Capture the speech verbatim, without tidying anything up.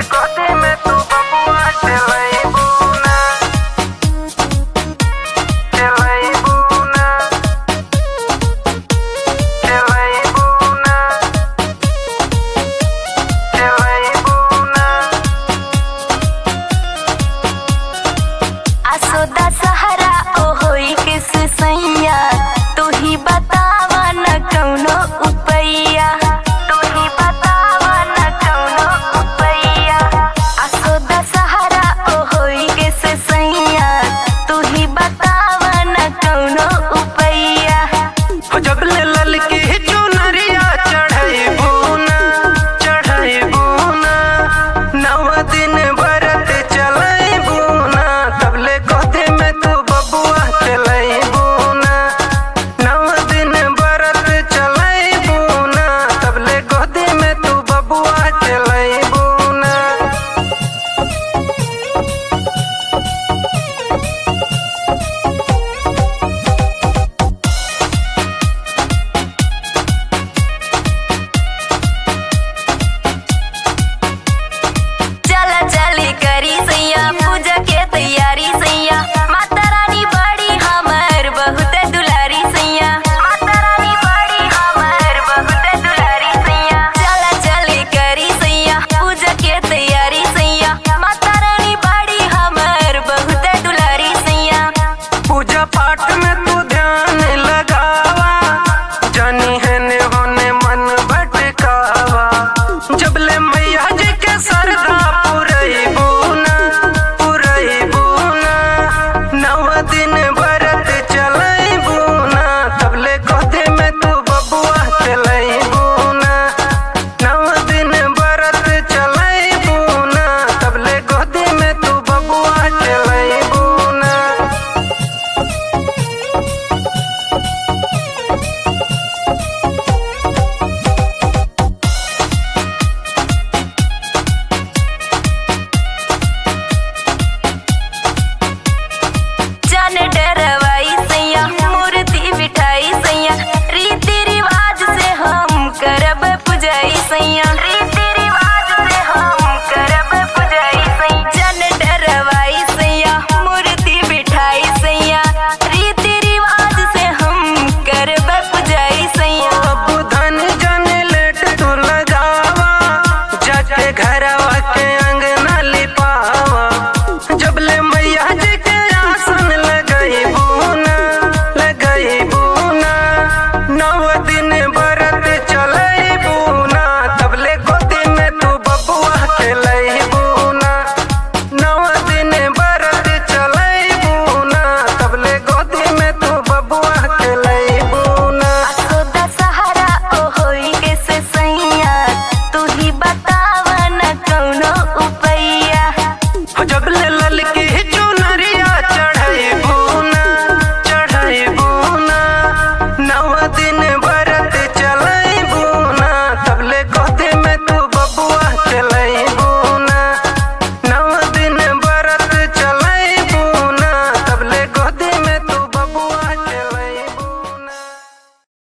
गोदी में तू बबुआ चलैबू ना, चलैबू ना, चलैबू ना, चलैबू ना। आसोदा सहारा ओ होई किस सैया, तू ही बतावा न कौनो उपैया, तू ही बतावा न कौनो उपैया। आसोदा सहारा ओ होई किस सैया, तू ही बतावा न कौनो उपैया। हो जब ले ललकी चुनरिया चढ़ैबू ना, चढ़ैबू ना, नव दिन व्रत चलैबू ना, तब ले गोदी में तू बबुआ चलैबू ना, नव दिन व्रत चलैबू ना, तब ले गोदी में तू बबुआ चलैबू ना। चला चली करी सैया पूजा के तैयारी सैया, माता रानी बड़ी हमर बहुत दुलारी सैया, माता रानी बड़ी हमर बहुत दुलारी सैया। चला चली करी सैया पूजा के तैयारी सैया, माता रानी बड़ी हमर बहुत दुलारी सैया। पूजा पाठ में तू ध्यान लगावा, जानी है ने होने मन भटकावा, जब ले मैया जी के सरधा पुरैबू ना, पुरैबू ना, नव दिन व्रत चलैबू ना, तब ले गोदी में तू बबुआ चलैबू ना, नव दिन व्रत चलैबू ना, तब ले गोदी में तू बबुआ चलैबू ना। जन डरवाई सैया मूर्ति बिठाई सैया, रीति रिवाज से हम करब पुजाई सैया।